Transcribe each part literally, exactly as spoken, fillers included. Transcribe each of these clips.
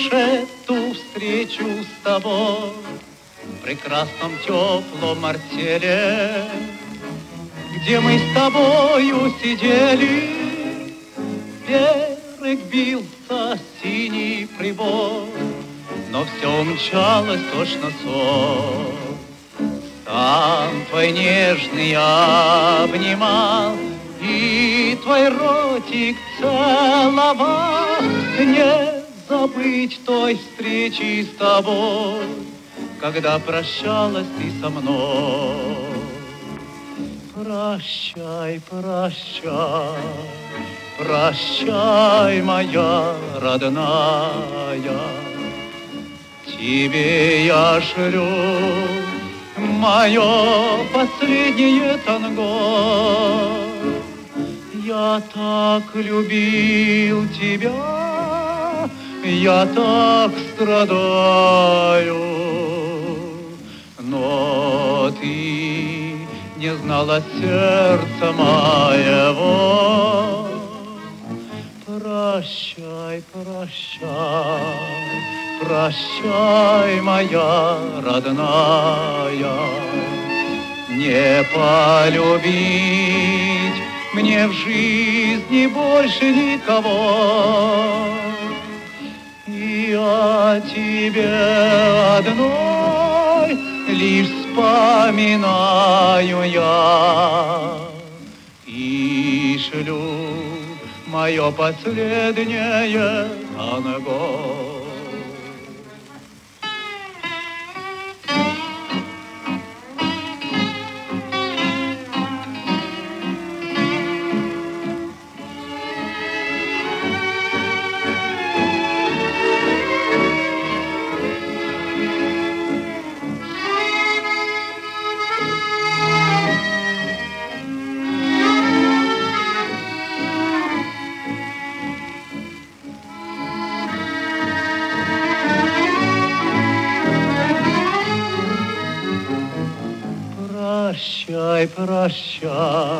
помнишь эту встречу с тобой в прекрасном теплом артеле, где мы с тобою сидели, в берег бился синий прибой, но все умчалось точно сон. Стан твой нежный обнимал и твой ротик целовал. Не забыть той встречи с тобой, когда прощалась ты со мной. Прощай, прощай, прощай, моя родная, тебе я шлю мое последнее танго. Я так любил тебя, я так страдаю, но ты не знала сердца моего. Прощай, прощай, прощай, моя родная, не полюбить мне в жизни больше никого. И о тебе одной лишь вспоминаю я и шлю мое последнее танго. Прощай, прощай,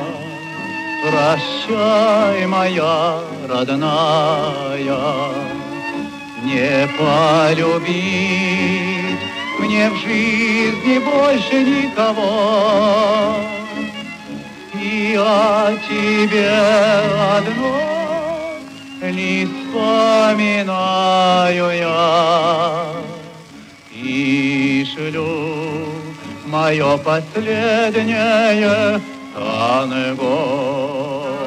прощай, моя родная, не полюбить мне в жизни больше никого. И о тебе одной лишь вспоминаю я и шлю мое последнее танго.